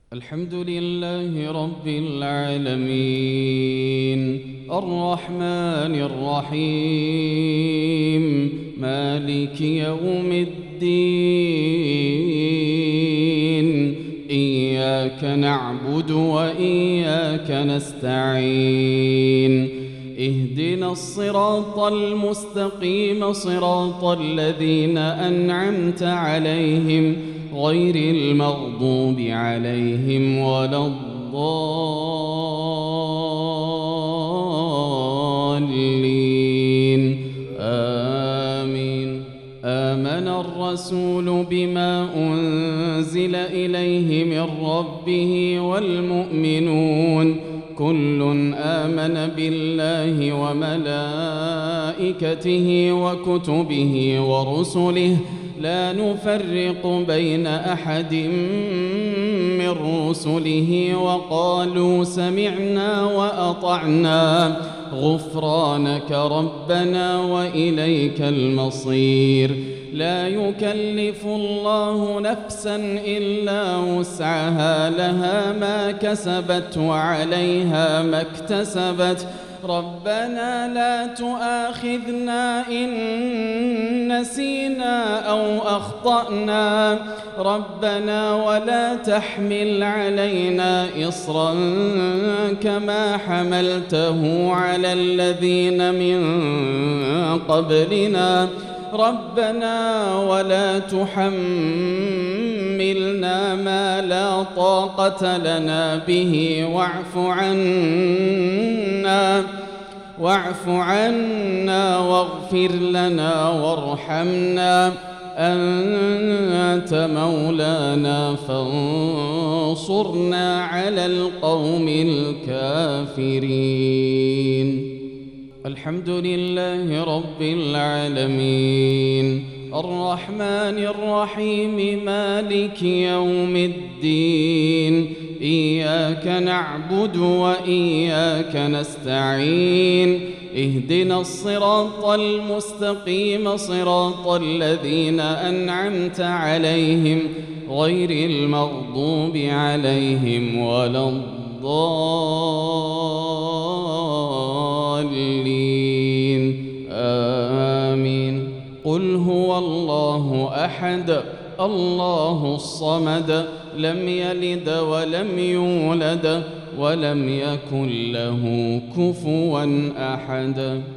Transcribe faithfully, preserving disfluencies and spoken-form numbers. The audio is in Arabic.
الحمد لله رب العالمين الرحمن الرحيم مالك يوم الدين إياك نعبد وإياك نستعين اهدنا الصراط المستقيم صراط الذين أنعمت عليهم غير المغضوب عليهم ولا الضالين آمين. آمن الرسول بما أنزل إليه من ربه والمؤمنون كل آمن بالله وملائكته وكتبه ورسله لا نفرق بين أحد من رسله وقالوا سمعنا وأطعنا غفرانك ربنا وإليك المصير. لا يكلف الله نفسا إلا وسعها لها ما كسبت وعليها ما اكتسبت ربنا لا تؤاخذنا إن نسينا أو أخطأنا ربنا ولا تحمل علينا إصرا كما حملته على الذين من قبلنا ربنا ولا تحملنا ما لا طاقة لنا به واعف عنا واعف عنا واغفر لنا وارحمنا أنت مولانا فانصرنا على القوم الكافرين. الحمد لله رب العالمين الرحمن الرحيم مالك يوم الدين إياك نعبد وإياك نستعين اهدنا الصراط المستقيم صراط الذين أنعمت عليهم غير المغضوب عليهم ولا الضالين آمين. قل هو الله أحد الله الصمد لم يلد ولم يولد ولم يكن له كفوا أحد.